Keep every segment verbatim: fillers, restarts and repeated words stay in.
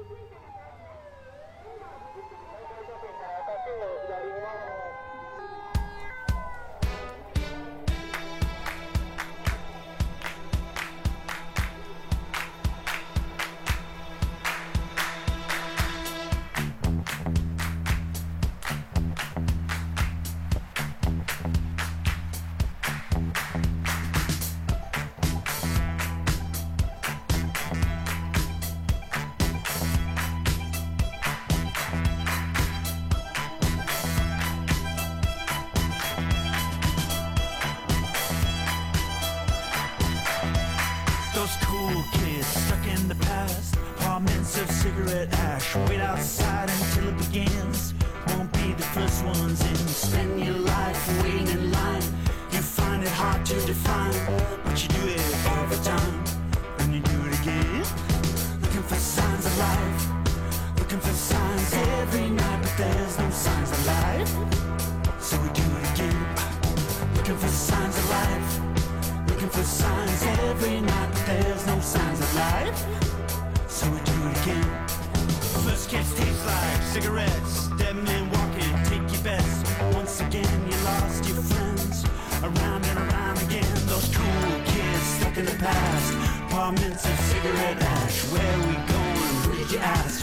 Those cool kids stuck in the past, apartments of cigarette ash. Wait outside until it begins. Won't be the first ones in. Spend your life waiting in line. You find it hard to define, but you do it every time, and you do it again. Looking for signs of life, looking for signs every night, but there's no signs of life. So we do it again. Looking for signs of life, looking for signs every night, but there's no signs of life. So we do it again. First kiss tastes like cigarettes. Dead men walking, take your bets. Once again you lost your friends. Around and around again. Those cool kids stuck in the past. Apartments of cigarette ash. Where we going? Who did you ask?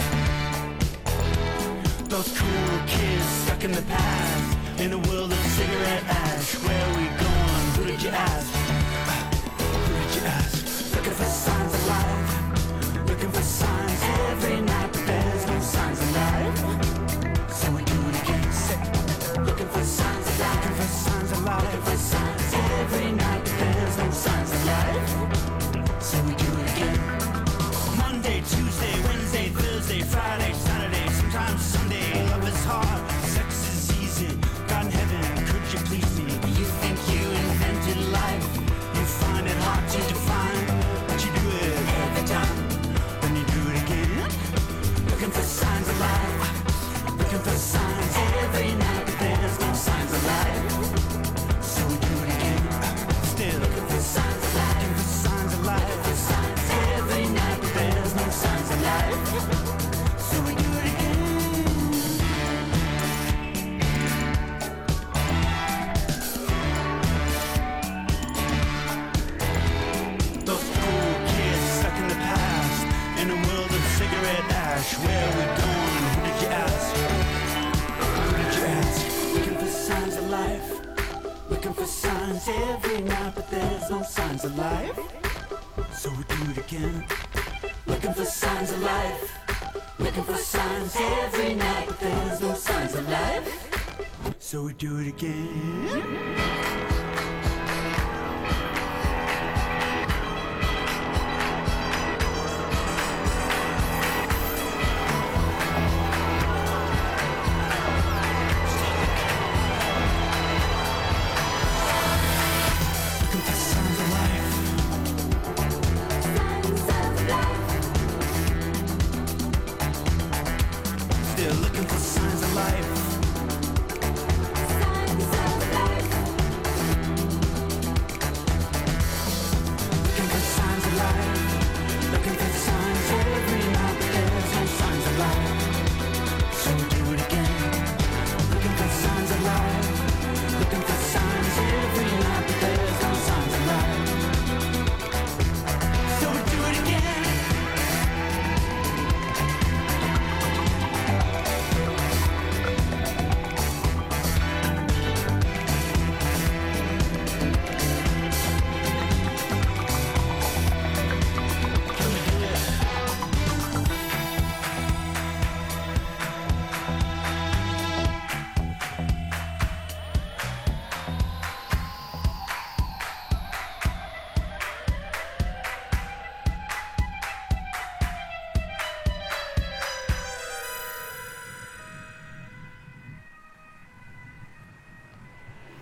Those cool kids stuck in the past. In a world of cigarette ash. Where we going? Who did you ask? Who did you ask? Looking for signs of life, looking for signs every night, but there's no signs of life. So we do it again. Say, looking for signs of life, looking for signs of life, looking for signs every night, but there's no signs of life. So we do it again. Monday, Tuesday, Wednesday, Thursday, Friday, Saturday, sometimes Sunday. Love is hard, sex is easy. God in heaven, could you please me? You think you invented life? You find it hard to define, but you do it every time. Then you do it again. Looking for signs of life, looking for signs every night, but there's no signs of life. So we do it again. Still looking for signs of life, looking for signs of life, looking for signs every night, but there's no signs of life. So we do it again. Those cool kids stuck in the past, in a world of cigarette ash. Where we going? Who did you ask? Who did you ask? Looking for signs of life, looking for signs every night, but there's no signs of life. So we do it again. Looking for signs of life, looking for signs every night, but there's no signs of life. So we do it again. Looking for signs of life.